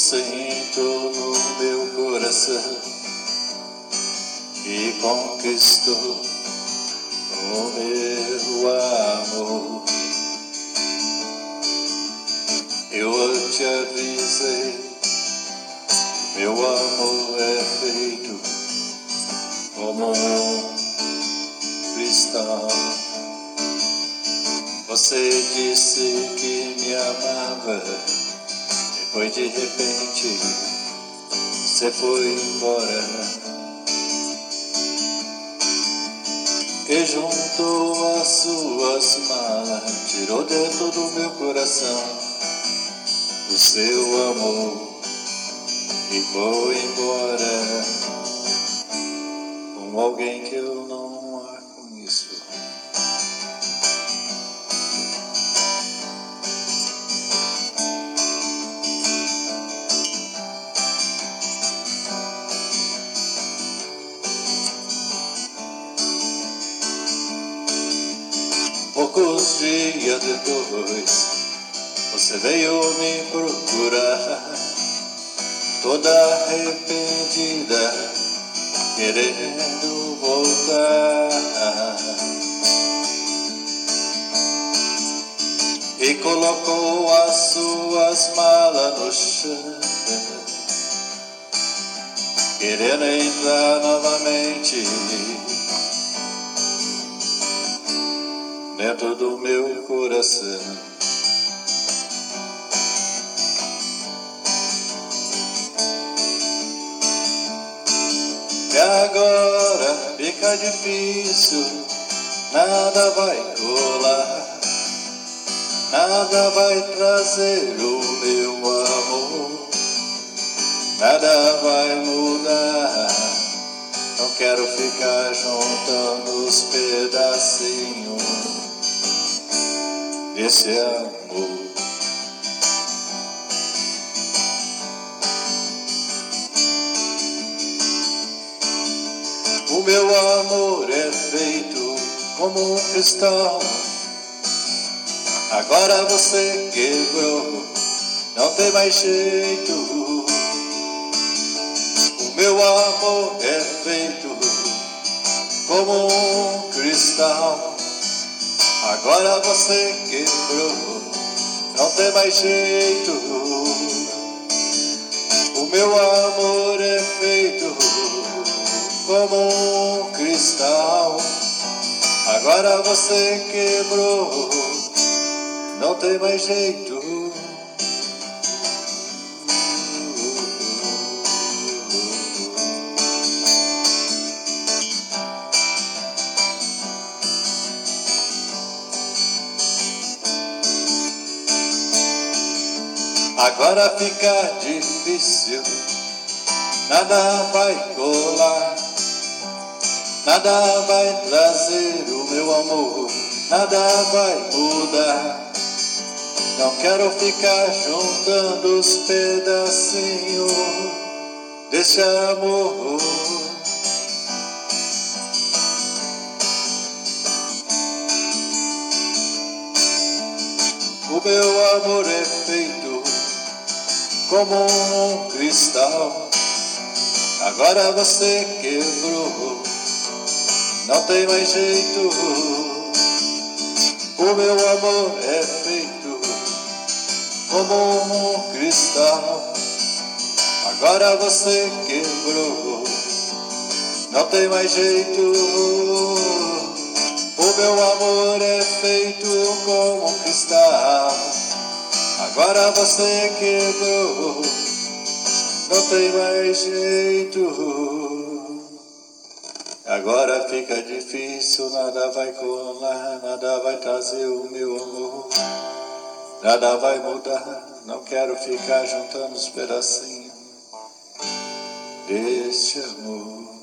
Você entrou no meu coração e conquistou o meu amor. Eu te avisei, meu amor é feito como um cristal. Você disse que me amava, depois de repente você foi embora. E juntou as suas malas, tirou dentro do meu coração o seu amor e foi embora com alguém que eu não a conheço. Poucos dias depois, você veio me procurar, toda arrependida, querendo voltar. E colocou as suas malas no chão, querendo entrar novamente dentro do meu coração. E agora fica difícil, nada vai rolar, nada vai trazer o meu amor, nada vai mudar. Não quero ficar juntando os pedacinhos desse amor. O meu amor é feito como um cristal. Agora você quebrou, não tem mais jeito. O meu amor é feito como um cristal. Agora você quebrou, não tem mais jeito. O meu amor é feito como um cristal. Agora você quebrou, não tem mais jeito. Agora fica difícil, nada vai colar, nada vai trazer o meu amor, nada vai mudar. Não quero ficar juntando os pedacinhos desse amor. O meu amor é feito como um cristal. Agora você quebrou, não tem mais jeito. O meu amor é feito como um cristal. Agora você quebrou, não tem mais jeito. O meu amor é feito como um cristal. Agora você quebrou, não tem mais jeito. Agora fica difícil, nada vai colar, nada vai trazer o meu amor, nada vai mudar. Não quero ficar juntando os pedacinhos deste amor.